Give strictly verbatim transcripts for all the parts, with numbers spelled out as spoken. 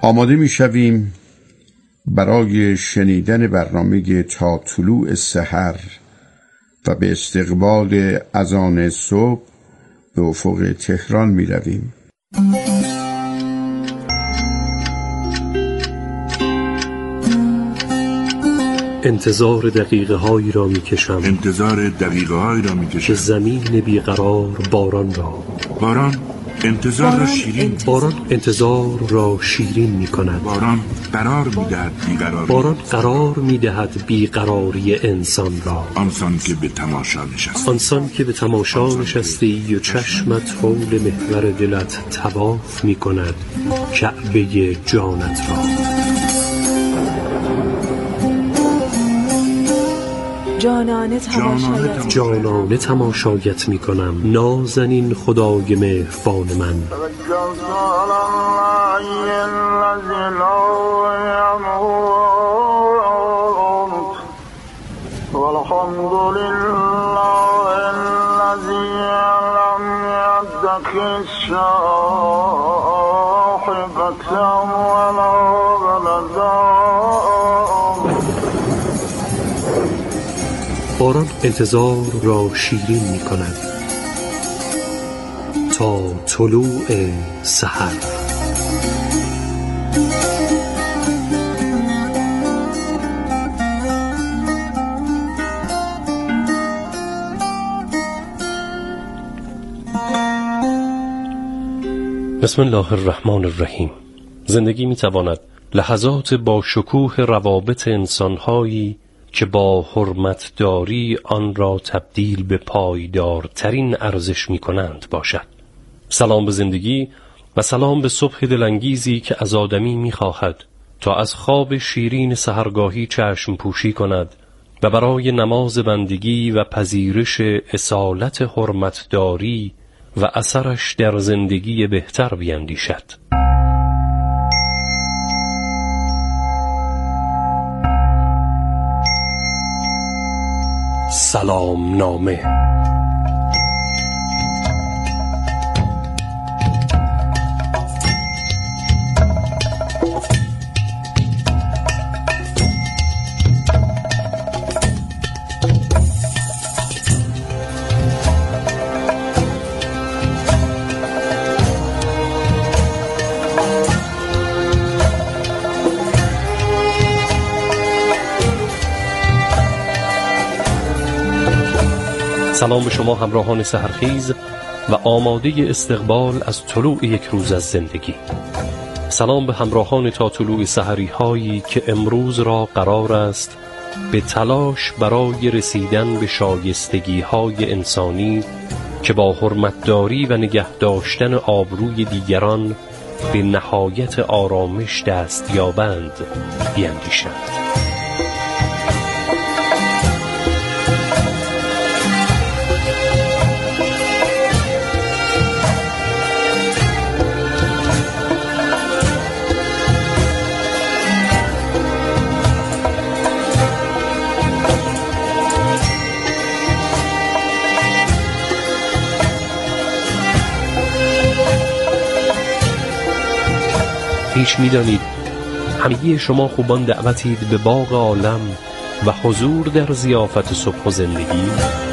آماده می شویم برای شنیدن برنامه تا طلوع سحر و به استقبال اذان صبح به افق تهران می رویم. انتظار دقیقه هایی را می کشم انتظار دقیقه هایی را می کشم که زمین بیقرار باران را باران انتظار باران را شیرین انتظار باران انتظار را شیرین می کند. باران قرار می دهد بیقراری باران قرار می دهد بیقراری انسان را. آنسان که به تماشا نشستی آنسان که به تماشا نشستی و چشمت حول محور دلت طواف می کند کعبه جانت را. جانانه تماشایت جانانه تماشایت می کنم نازنین خدای مهربان من. باران انتظار را شیرین می کند تا طلوع سحر. بسم الله الرحمن الرحیم. زندگی می تواند لحظات با شکوه روابط انسانهایی که با حرمتداری آن را تبدیل به پایدارترین ارزش می کنند باشد. سلام به زندگی و سلام به صبح دلانگیزی که از آدمی می خواهد تا از خواب شیرین سحرگاهی چشم پوشی کند و برای نماز بندگی و پذیرش اصالت حرمتداری و اثرش در زندگی بهتر بیندیشد. سلام نامه. سلام به شما همراهان سحرخیز و آماده استقبال از طلوع یک روز از زندگی. سلام به همراهان تا طلوع سحری هایی که امروز را قرار است به تلاش برای رسیدن به شایستگی های انسانی که با حرمتداری و نگه داشتن آبروی دیگران به نهایت آرامش دست یابند بیندیشند. پیش می دانید همگی شما خوبان دعوتید به باغ عالم و حضور در ضیافت صبح و زندگی.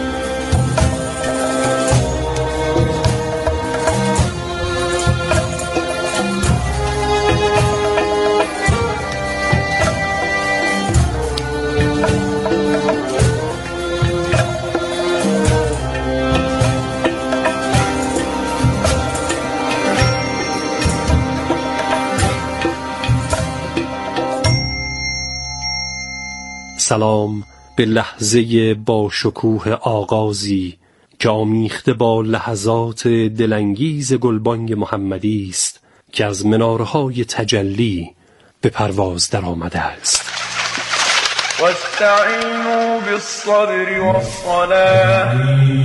سلام به لحظه با شکوه آغازی که آمیخته با لحظات دلانگیز گلبانگ محمدی است که از منارهای تجلی به پرواز در آمده است. واستعینوا بالصبر والصلاة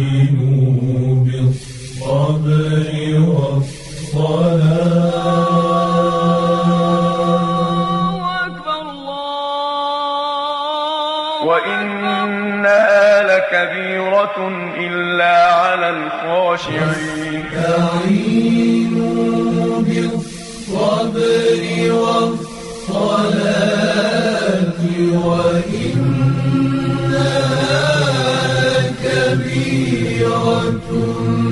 وإنها لكبيرة إلا على الخاشعين. استعينوا بالصبر بالصبر والصلاة وإنها لكبيرة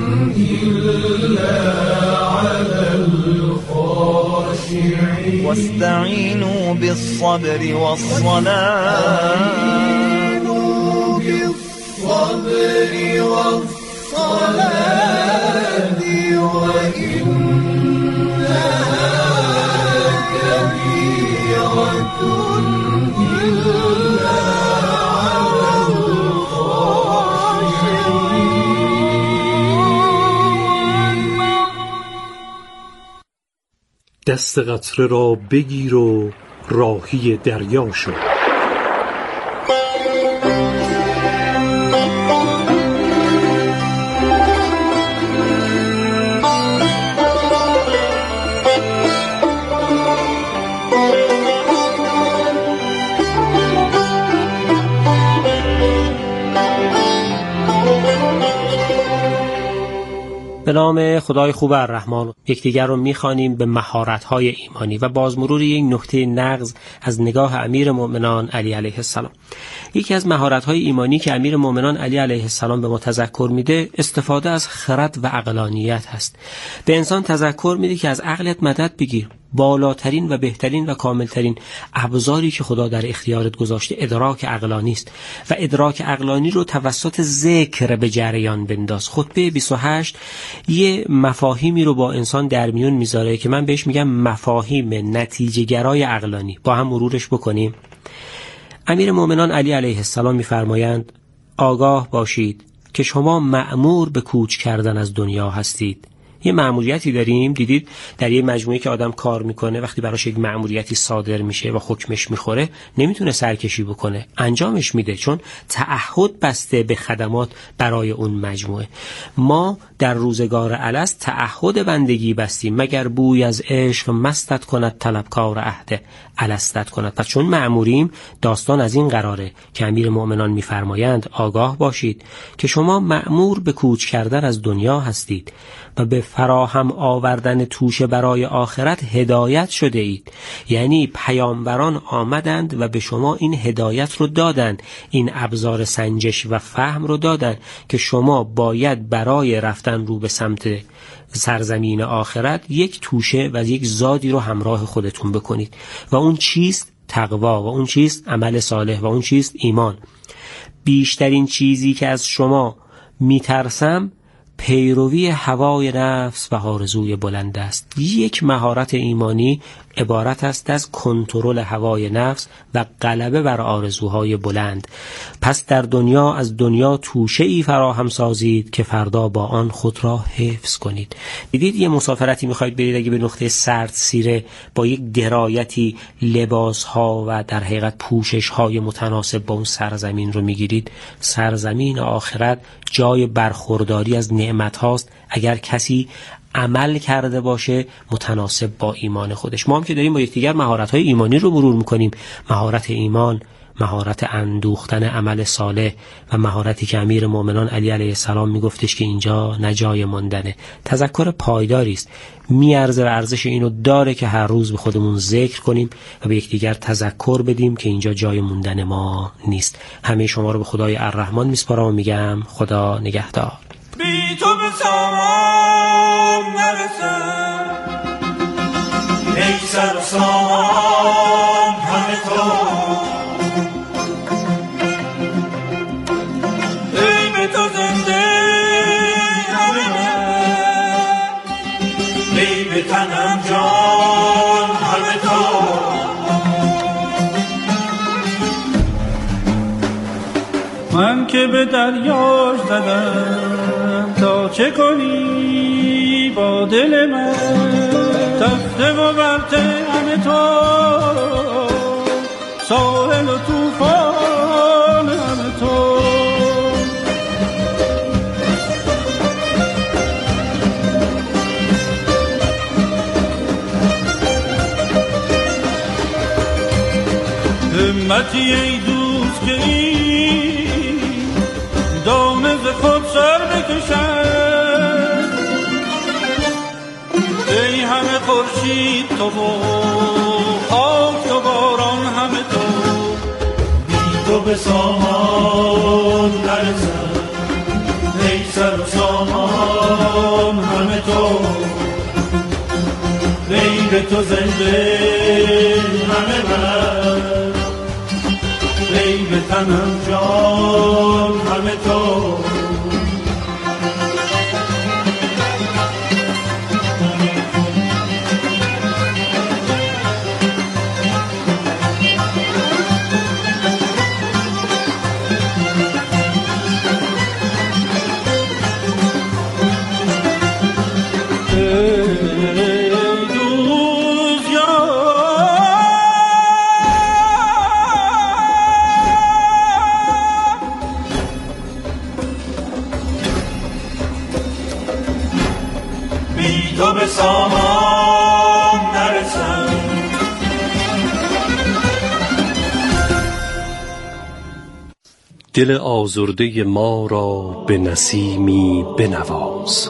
إلا على الخاشعين واستعينوا بالصبر والصلاة بالصبر والصلاة وإنها لكبيرة إلا على الخاشعين. دست قطره را بگیر و راهی دریا شو. به نام خدای خوب الرحمن. یکدیگر رو می‌خوانیم به مهارت‌های ایمانی و بازمرور یک نکته نغز از نگاه امیر مؤمنان علی علیه السلام. یکی از مهارت‌های ایمانی که امیر مؤمنان علی علیه السلام به ما تذکر میده استفاده از خرد و عقلانیت هست. به انسان تذکر میده که از عقلت مدد بگیر. بالاترین و بهترین و کاملترین ابزاری که خدا در اختیارت گذاشته ادراک عقلانی است و ادراک عقلانی رو توسط ذکر به جریان بنداز. خطبه بیست و هشت یه مفاهیمی رو با انسان در میون میذاره که من بهش میگم مفاهیم نتیجه گرای عقلانی. با هم مرورش بکنیم. امیر مؤمنان علی علیه السلام میفرمایند آگاه باشید که شما مأمور به کوچ کردن از دنیا هستید. یه مأموریتی داریم، دیدید در یه مجموعه که آدم کار میکنه وقتی براش یک مأموریتی صادر میشه و حکمش میخوره نمیتونه سرکشی بکنه، انجامش میده، چون تعهد بسته به خدمات برای اون مجموعه. ما در روزگار الست تعهد بندگی بستیم مگر بوی از عشق مستت کند طلبکار عهد الستت کند. پس چون مأموریم داستان از این قراره که امیر مؤمنان میفرمایند آگاه باشید که شما مأمور به کوچ کردن از دنیا هستید و به فراهم آوردن توشه برای آخرت هدایت شده اید. یعنی پیامبران آمدند و به شما این هدایت رو دادند، این ابزار سنجش و فهم رو دادند که شما باید برای رفتن رو به سمت سرزمین آخرت یک توشه و یک زادی رو همراه خودتون بکنید و اون چیست؟ تقوا. و اون چیست؟ عمل صالح. و اون چیست؟ ایمان. بیشترین چیزی که از شما میترسم پیروی هوای نفس و آرزوی بلند است. یک مهارت ایمانی عبارت است از کنترل هوای نفس و غلبه بر آرزوهای بلند. پس در دنیا از دنیا توشه ای فراهم سازید که فردا با آن خود را حفظ کنید. دیدید یه مسافرتی میخواید برید، اگه به نقطه سرد سیره با یک درایتی لباس ها و در حقیقت پوشش های متناسب با اون سرزمین رو میگیرید. سرزمین آخرت جای برخورداری از نعمت هاست اگر کسی عمل کرده باشه متناسب با ایمان خودش. ما هم که داریم با یکدیگر مهارت‌های ایمانی رو مرور می‌کنیم، مهارت ایمان، مهارت اندوختن عمل صالح و مهارتی که امیر مؤمنان علی علیه السلام میگفتش که اینجا نه جای ماندنه، تذکر پایداری است، میارزه و ارزش اینو داره که هر روز به خودمون ذکر کنیم و به یکدیگر تذکر بدیم که اینجا جای موندن ما نیست. همه شما رو به خدای الرحمن میسپارم و میگم خدا نگهدار. بی تو به سامان نرسم، ای سر و سامان همه تو، ای به تو زنده همه من، ای به تنم جان همه تو. من که به دریاش زدم تا چه کنی با دل من، تخته و برته همه تو، ساحل و توفان همه تو. همتی ای دوست که این دانه ز خود سر بکشد، ای همه خورشید تو و خاک تو باران همه تو، بی تو به سامان نرسم، ای سر و سامان همه تو، غیر تو زنده همه من، غیر تنم جان همه تو. تو به سامان نرسم. دل آزرده ما را به نسیمی بنواز،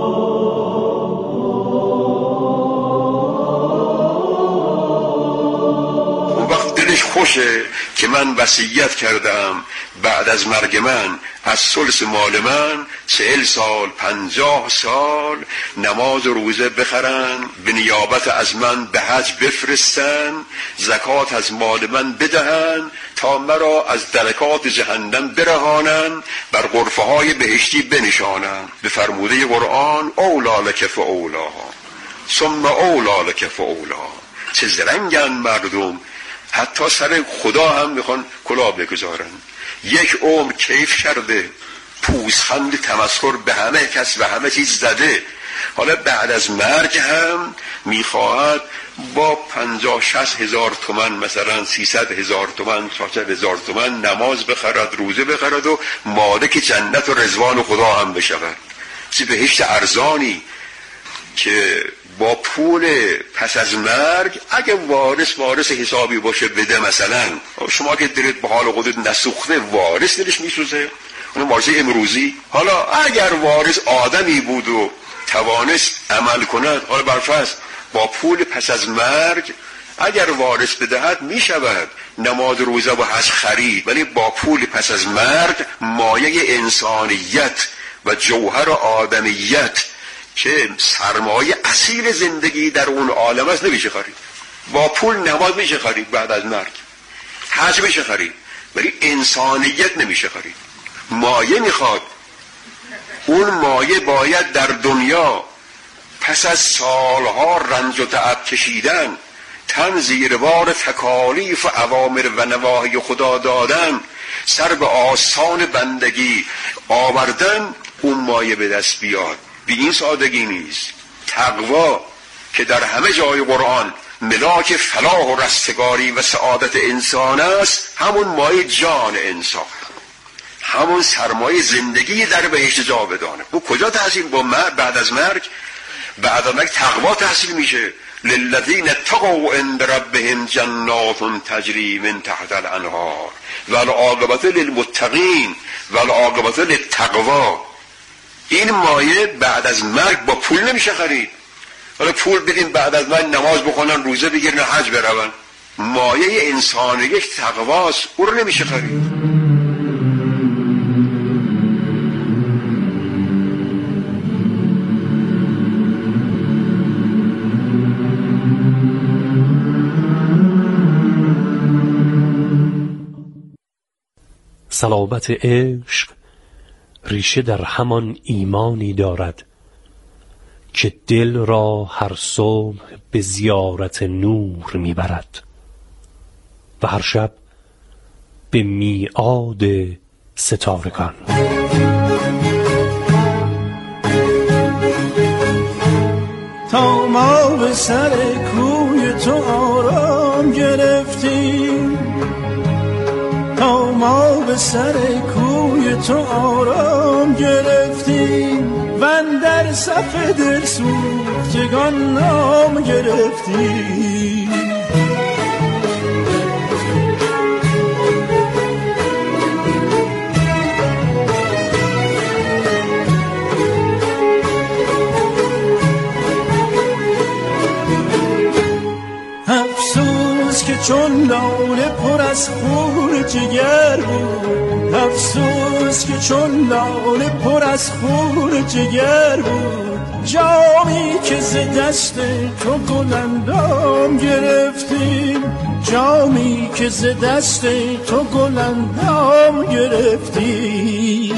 اون وقت دلش خوشه که من وصیت کردم بعد از مرگ من از ثلث مال من چهل سال پنجاه سال نماز و روزه بخرن، به نیابت از من به حج بفرستن، زکات از مال من بدهن تا مرا از درکات جهنم برهانن، بر غرفه های بهشتی بنشانن. به فرموده قرآن اولا لک فاولا ثم اولا لک فاولا. چه زرنگن مردم، حتی سر خدا هم میخوان کلاه بگذارن. یک عمر کیف کرده، پوزخند تمسخر به همه کس و همه چیز زده، حالا بعد از مرگ هم میخواهد با پنجاه شصت هزار تومن، مثلا سیصد هزار تومن، چهارصد هزار تومن نماز بخرد، روزه بخرد و مالک جنت و رضوان خدا هم بشود. چه بهشت ارزانی که با پول پس از مرگ اگه وارث وارث حسابی باشه بده. مثلا شما که دلت به حال خودت نسوخته، وارث دلش میسوزه، اون وارث امروزی. حالا اگر وارث آدمی بود و توانست عمل کند، حالا برفرض با پول پس از مرگ اگر وارث بدهد میشود نماز روزه و حج خرید، ولی با پول پس از مرگ مایه انسانیت و جوهر آدمیت که سرمایه اصیل زندگی در اون عالم است نمیشه خرید. با پول نماز میشه خرید، بعد از مرگ حج میشه خرید، ولی انسانیت نمیشه خرید. مایه میخواد، اون مایه باید در دنیا پس از سالها رنج و تعب کشیدن، تن زیر بار تکالیف و اوامر و نواهی خدا دادن، سر به آستان بندگی آوردن، اون مایه به دست بیاد. بی این سادگی نیست. تقوا که در همه جای قرآن ملاک فلاح و رستگاری و سعادت انسان است، همون مایه جان انسان، همون سرمایه زندگی در بهشت جاودانه. او کجا تحصیل؟ با مرگ، بعد از مرگ. بعد از مرگ تقوا تحصیل میشه. للذین اتقوا عند ربهم جنات تجری من تحت الانهار والعاقبة للمتقین والعاقبة للتقوا. این مایه بعد از مرگ با پول نمیشه خرید. حالا پول بدین بعد از مرگ نماز بخونن، روزه بگیرن، حج برون. مایه انسانیت تقواست، او رو نمیشه خرید. صلابت عشق ریشه در همان ایمانی دارد که دل را هر صبح به زیارت نور میبرد و هر شب به میعاد ستارگان. تا ما به سر کوی تو آرام گرفتیم، تا ما به سر کوی تو آرام گرفتیم و در صف دل سوختگان نام گرفتیم. چون لاله پر از خون جگر بود، افسوس که چون لاله پر از خون جگر بود. جامی که ز دست تو گلندام گرفتیم، جامی که ز دست تو گلندام گرفتیم.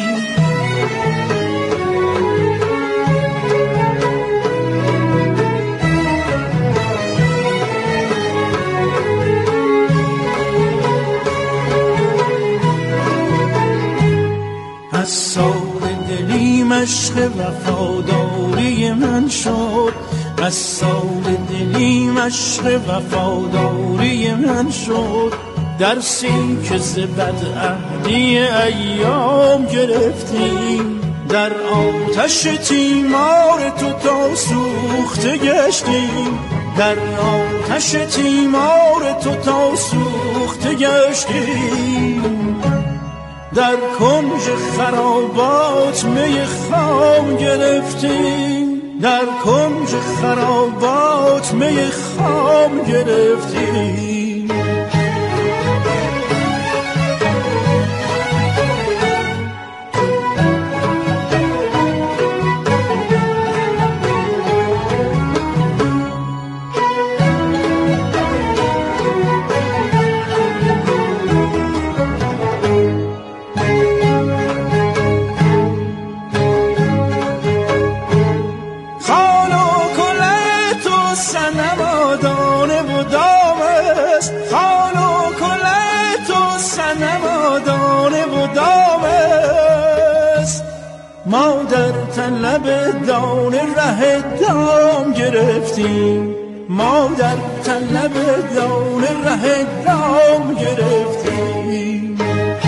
از سال دلی مشق وفاداری من شد، از سال دلی مشق وفاداری من شد. درسی که ز بدعهدی ایام گرفتیم، در آتش تیمار تو تا سوخته گشتیم، در آتش تیمار تو تا سوخته گشتیم. در کنج خرابات می خام گرفتیم، در کنج خرابات می خام گرفتیم. ما در طلب دانه ره دام گرفتیم، ما در طلب دانه ره دام گرفتیم.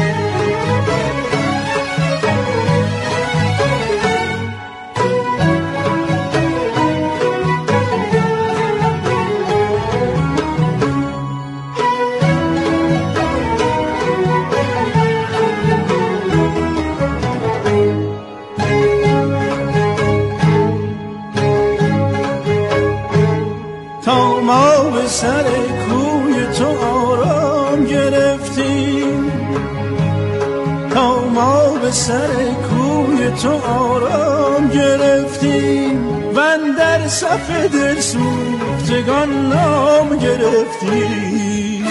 تا ما به سر کوی تو آرام گرفتیم، تا ما به سر کوی تو آرام گرفتیم. و اندر صف دل سوختگان نام گرفتیم.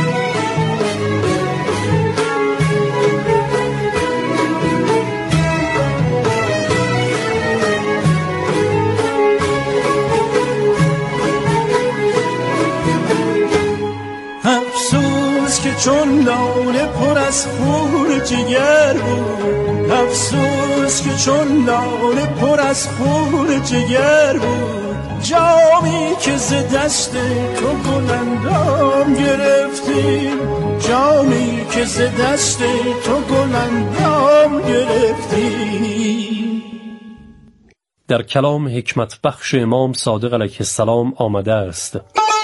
افسوس که چون لاله پر از خون جگر بود، افسوس که چون لاله پر از خون جگر بود. جامی که ز دست تو گلندام گرفتیم، جامی که ز دست تو گلندام گرفتیم. در کلام حکمت بخش امام صادق علیه السلام آمده است: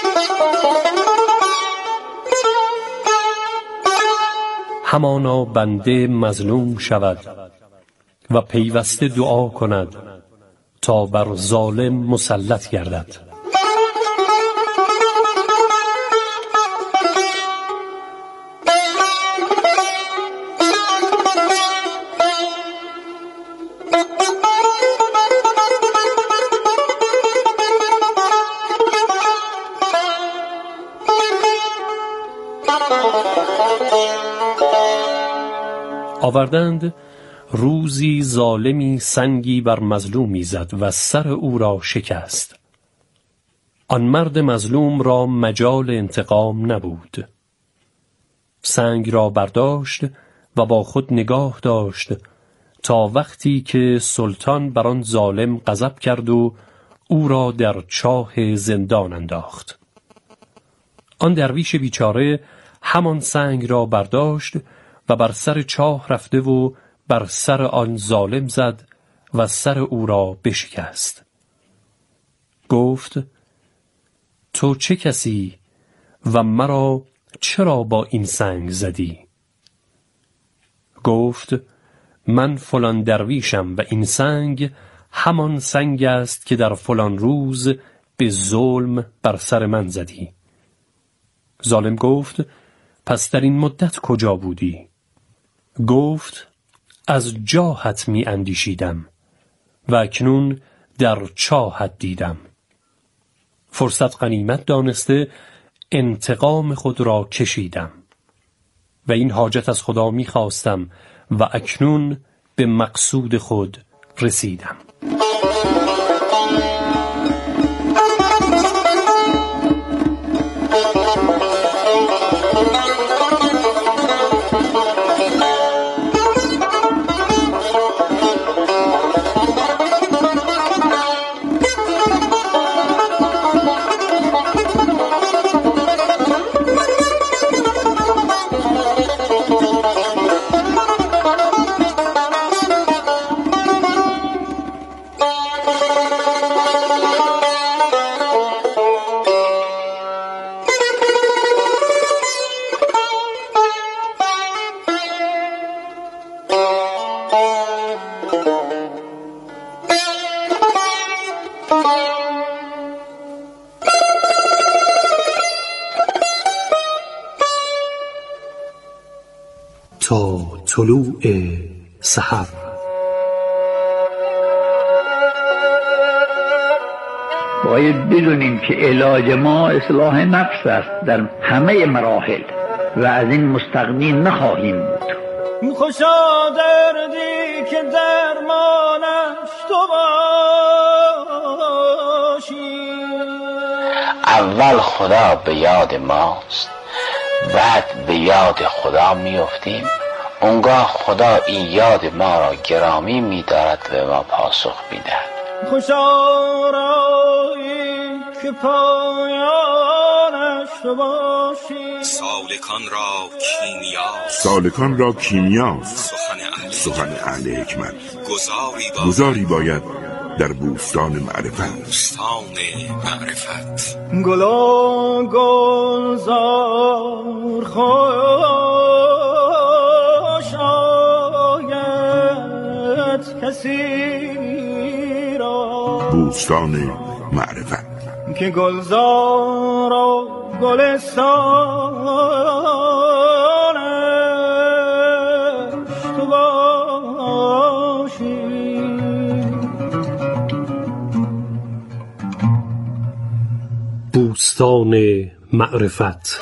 همانا بنده مظلوم شود و پیوسته دعا کند تا بر ظالم مسلط گردد. آوردند روزی ظالمی سنگی بر مظلومی زد و سر او را شکست. آن مرد مظلوم را مجال انتقام نبود. سنگ را برداشت و با خود نگاه داشت تا وقتی که سلطان بر آن ظالم غضب کرد و او را در چاه زندان انداخت. آن درویش بیچاره همان سنگ را برداشت و بر سر چاه رفته و بر سر آن ظالم زد و سر او را بشکست. گفت: تو چه کسی و مرا چرا با این سنگ زدی؟ گفت: من فلان درویشم و این سنگ همان سنگ است که در فلان روز به ظلم بر سر من زدی. ظالم گفت: پس در این مدت کجا بودی؟ گفت: از جاهت می اندیشیدم و اکنون در چاهت دیدم. فرصت غنیمت دانسته انتقام خود را کشیدم و این حاجت از خدا می خواستم و اکنون به مقصود خود رسیدم. تا طلوع سحر. باید بدونیم که علاج ما اصلاح نفس است در همه مراحل و از این مستغنی نخواهیم بود. خوشا دردی که درمانش تو باشی. اول خدا به یاد ماست، بعد به یاد خدا میافتیم. اونگاه خدا این یاد ما را گرامی می‌دارد و به ما پاسخ می‌دهد. خوشا رایی که پایانش تو باشی. سالکان را کیمیاست، سالکان را کیمیاست سخن اهل سخن اهل حکمت. گذاری باید, گذاری باید در بوستان معرفت. بوستان معرفت. گلا گلزار خوش آید کسی را. بوستان معرفت که گلزار و گلستانش تو باشی. بوستان معرفت.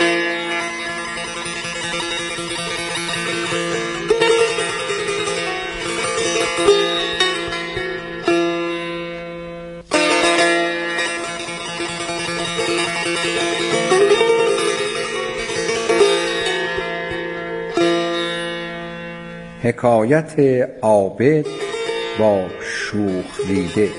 حکایت عابد با شوخ دیده.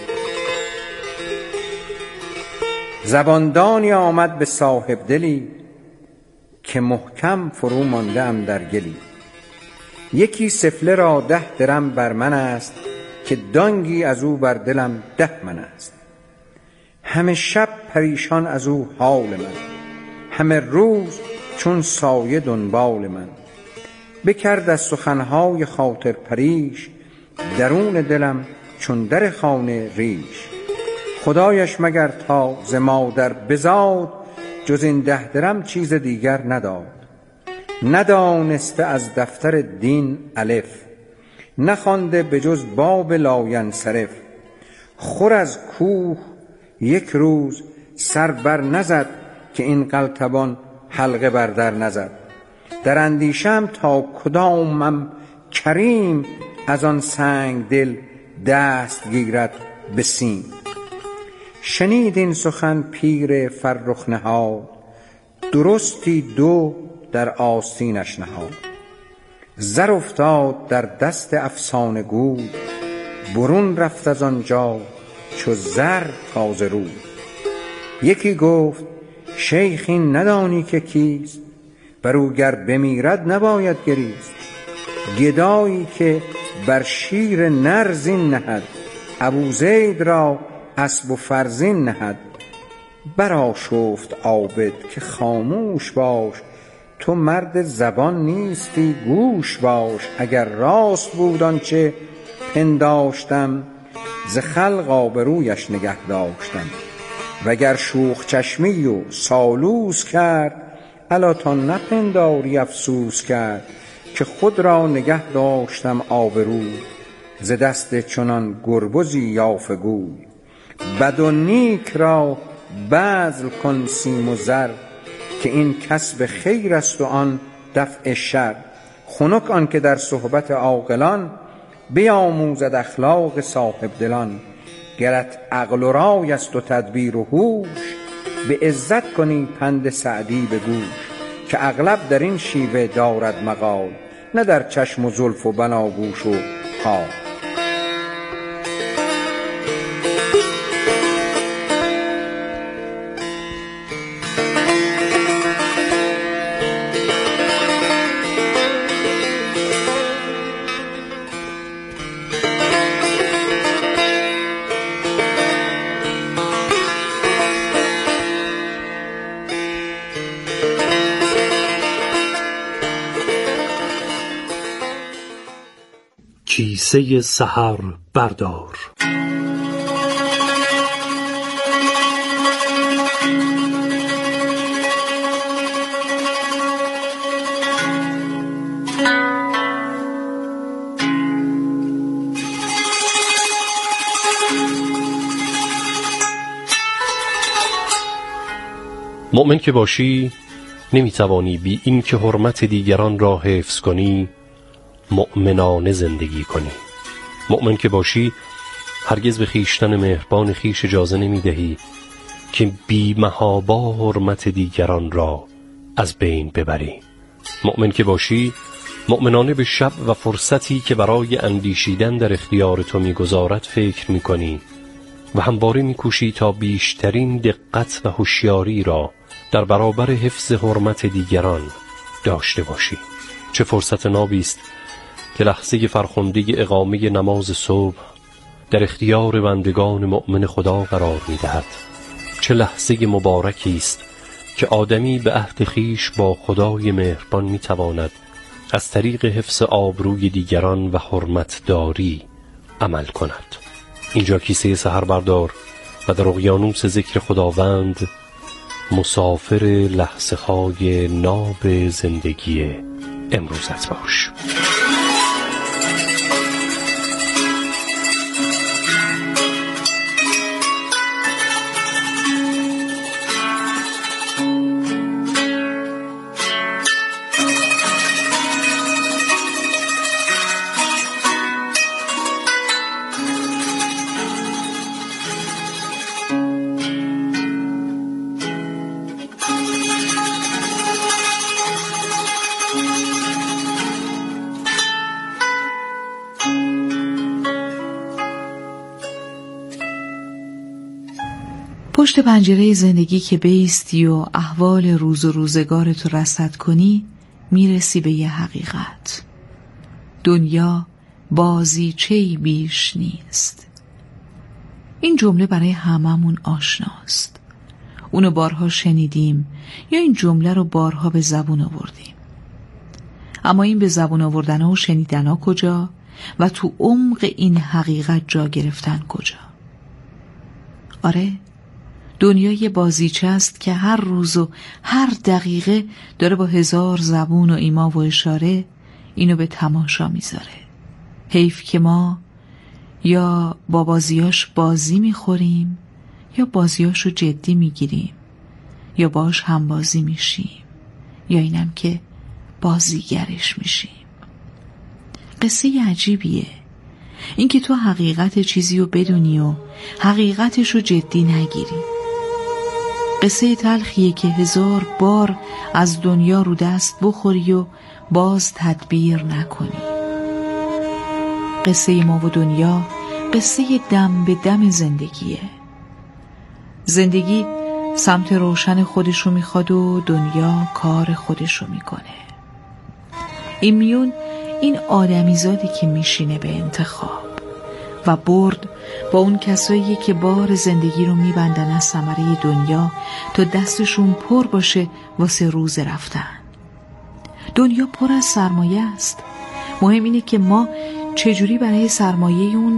زباندانی آمد به صاحب دلی که محکم فرو مانده ام در گلی. یکی سفله را ده درم بر من است که دانگی از او بر دلم ده من است. همه شب پریشان از او حال من، همه روز چون سایه دنبال من. بکرد از سخنهای خاطر پریش، درون دلم چون در خانه ریش. خدایش مگر تا ز مادر بزاد، جز این ده درم چیز دیگر نداد. ندانسته از دفتر دین الف، نخوانده به جز باب لاینصرف. خور از کوه یک روز سر بر نزد، که این قلتبان حلقه بر در نزد. در اندیشم تا کدامم کریم، از آن سنگ دل دست گیرد به سیم. شنید این سخن پیر فرخ نهاد، درستی دو در آستینش نهاد. زر افتاد در دست افسانه گوی، برون رفت از آنجا چو زر تازه روی. یکی گفت شیخ این ندانی که کیست، بر او گر بمیرد نباید گریست. گدایی که بر شیر نر زین نهد، ابوزید را اسب و فرزین نهد. برآشفت عابد که خاموش باش، تو مرد زبان نیستی گوش باش. اگر راست بود آنچه پنداشتم، ز خلق آبرویش نگه داشتم. وگر شوخ چشمی و سالوس کرد الا تا نپنداری افسوس کرد که خود را نگه داشتم آبروی ز دست چنان گربزی یافه گوی بد و نیک را بذل کن سیم و زر که این کسب خیر است و آن دفع شر خنک آن که در صحبت عاقلان بیاموزد اخلاق صاحب دلان گرت عقل و رای است و تدبیر و هوش به عزت کنی پند سعدی به گوش که اغلب در این شیوه دارد مقال نه در چشم و زلف و بناگوش و خال. کیسه سحر بردار. مؤمن که باشی نمیتوانی بی این که حرمت دیگران را حفظ کنی مؤمنانه زندگی کنی. مؤمن که باشی هرگز به خیشتن مهربان خیش اجازه نمیدهی که بی محابا حرمت دیگران را از بین ببری. مؤمن که باشی مؤمنانه به شب و فرصتی که برای اندیشیدن در اختیار تو میگذارد فکر میکنی و همواره میکوشی تا بیشترین دقت و هوشیاری را در برابر حفظ حرمت دیگران داشته باشی. چه فرصت نابی است که لحظه فرخنده اقامه نماز صبح در اختیار بندگان مؤمن خدا قرار می‌دهد. چه لحظه مبارکی است که آدمی به عهد خویش با خدای مهربان می‌تواند از طریق حفظ آبروی دیگران و حرمت داری عمل کند. اینجا کیسه سحر بردار و در اقیانوس ذکر خداوند مسافر لحظه های ناب زندگی امروزت باش. پشت پنجره زندگی که بیستی و احوال روز و روزگار تو رصد کنی میرسی به یه حقیقت. دنیا بازیچه‌ای بیش نیست. این جمله برای هممون آشناست. اونو بارها شنیدیم یا این جمله رو بارها به زبون آوردیم. اما این به زبون آوردن و شنیدن ها کجا و تو عمق این حقیقت جا گرفتن کجا؟ آره، دنیای بازیچه است که هر روز و هر دقیقه داره با هزار زبون و ایما و اشاره اینو به تماشا میذاره. حیف که ما یا با بازیاش بازی میخوریم یا بازیاشو جدی میگیریم یا باش هم بازی میشیم یا اینم که بازیگرش میشیم. قصه عجیبیه این که تو حقیقت چیزی رو بدونی و حقیقتش رو جدی نگیری. قصه تلخیه که هزار بار از دنیا رو دست بخوری و باز تدبیر نکنی. قصه ما و دنیا قصه دم به دم زندگیه. زندگی سمت روشن خودشو میخواد و دنیا کار خودشو میکنه. این میون این آدمیزادی که میشینه به انتخاب و برد با اون کسایی که بار زندگی رو میبندن از ثمره دنیا تا دستشون پر باشه واسه روز رفتن. دنیا پر از سرمایه است. مهم اینه که ما چجوری برای سرمایه اون